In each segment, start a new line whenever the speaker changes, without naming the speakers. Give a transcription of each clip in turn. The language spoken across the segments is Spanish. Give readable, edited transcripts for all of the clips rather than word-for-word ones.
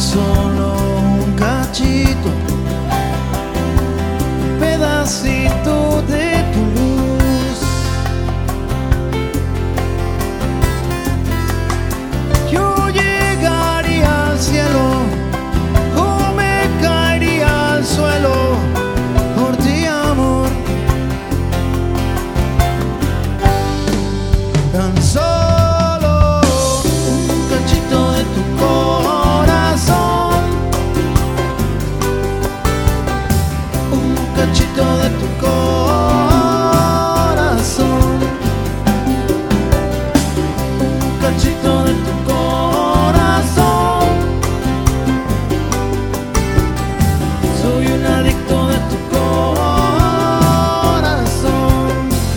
solo un cachito, un pedacito de tu luz. Yo llegaría al cielo o me caería al suelo por ti, amor. Tan solo un cachito de tu corazón, un cachito de tu corazón, un cachito de tu corazón. Soy un adicto de tu corazón.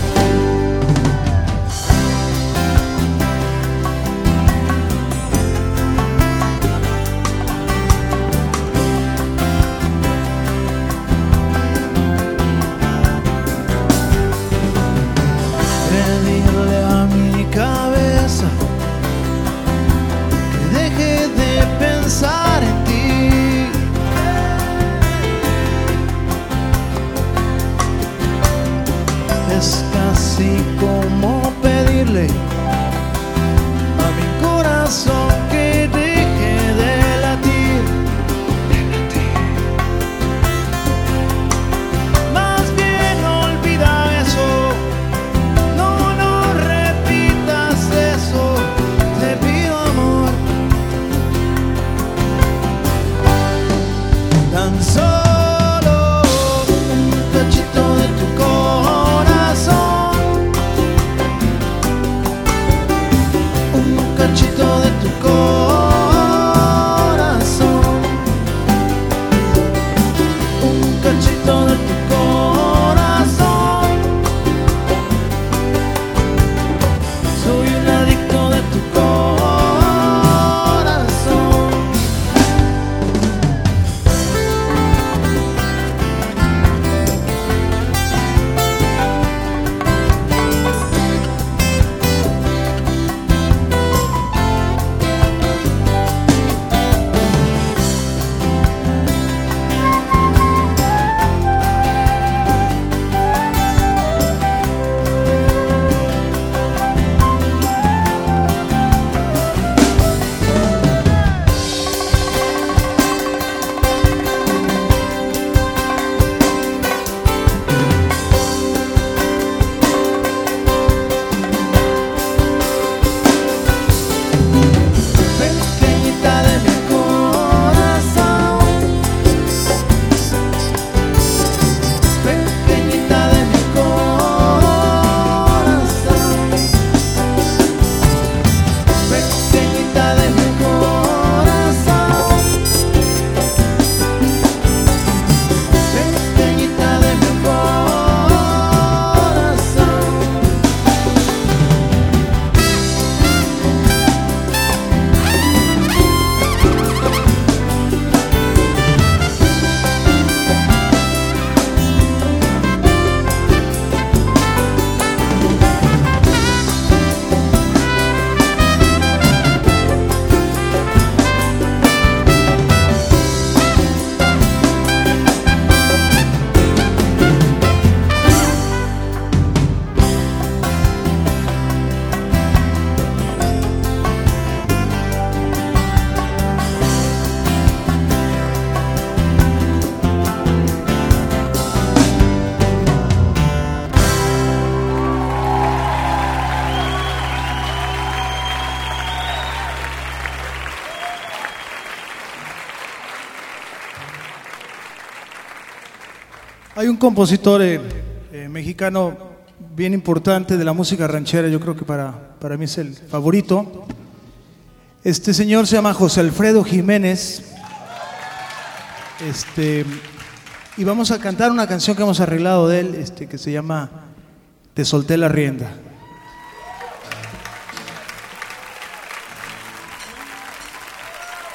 Pedirle a mi cabeza que deje de pensar en ti. Es casi como pedirle a mi corazón que deje de latir. Más bien olvida eso. No, no repitas eso, te pido, amor. Tan solo un cachito de tu corazón, un cachito de tu corazón, un cachito de tu corazón. Soy un adicto de tu corazón. Pequeñita de mi corazón, pequeñita de mi corazón, pequeñita de mi corazón, pequeñita de mi corazón. Hay un compositor mexicano bien importante de la música ranchera, yo creo que para mí es el favorito. Este señor se llama José Alfredo Jiménez. Y vamos a cantar una canción que hemos arreglado de él, que se llama Te solté la rienda.